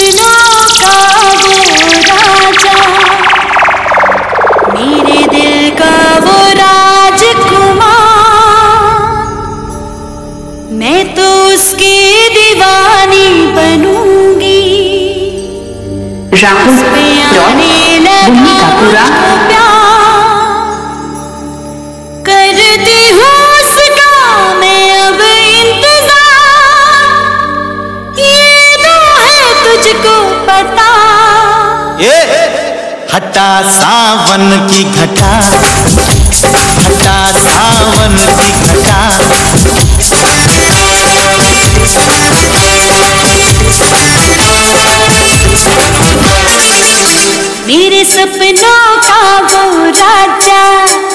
सपनों का वो राजा, मेरे दिल का वो राजकुमार, मैं तो उसकी दीवानी बनूंगी। राहुल भूमि का पूरा करती हूँ उसका मैं अब इंतजार, ये तो है तुझको पता। हटा सावन की घटा, हटा सावन की घटा, मेरे सपनों का वो राजा,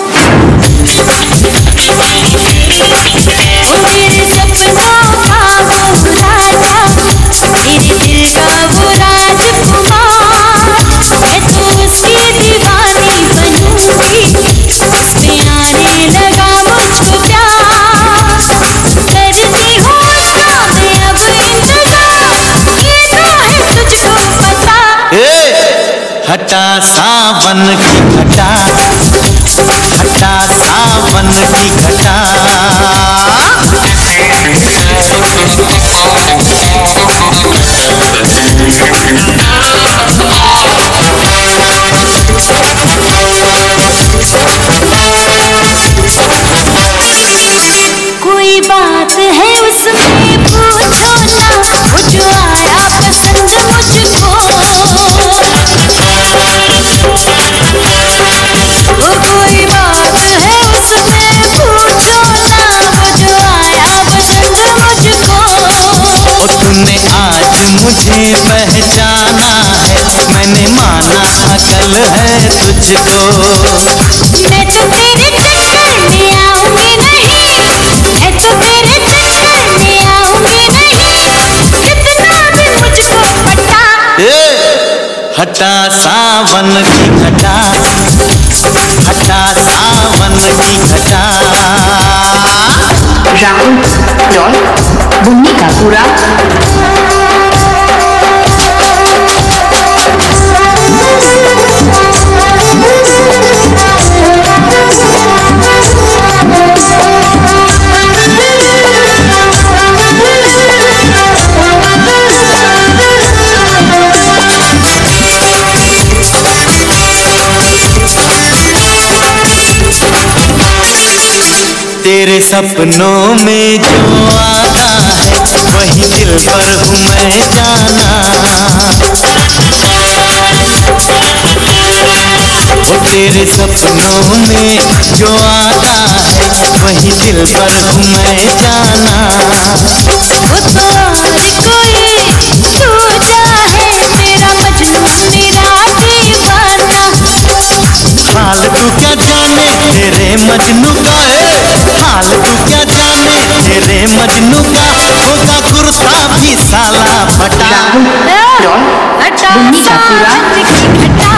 वो मेरे सपनों का वो राजा, मेरे दिल का वो राजकुमार, मैं तो उसकी दीवानी बनूंगी। उसमें आने लगा मुझको प्यार, करती हूँ उसका मैं अब इंतजार, ये तो है तुझको पता। हटा सावन की घटा, हटा सावन की घटा, कोई बात है उसमें पूछो ना, वो जो आया पसंद मुझको। वो कोई बात है उसमें पूछो ना, वो जो आया पसंद मुझको। तूने आज मुझे पहचाना है, मैंने माना अकल है तुझको। मैं तो तेरे चक्कर में आऊंगी नहीं, मैं तो तेरे चक्कर में आऊंगी नहीं, कितना भी मुझको पता। हटा सावन की घटा, हटा सावन की घटा। राहुल भूमि का पूरा तेरे सपनों में जो आता है, वही दिल पर हूँ मैं जाना। वो तेरे सपनों में जो आता है, वही दिल पर हूँ मैं जाना। वो तो और कोई दूजा है, तेरा मजनू मेरा दीवाना। हाल तू क्या जाने तेरे मजनू का है, हाल तू क्या जाने तेरे मजनू का, होगा कुर्ता भी साला फटा। राहुल भूमि का पूरा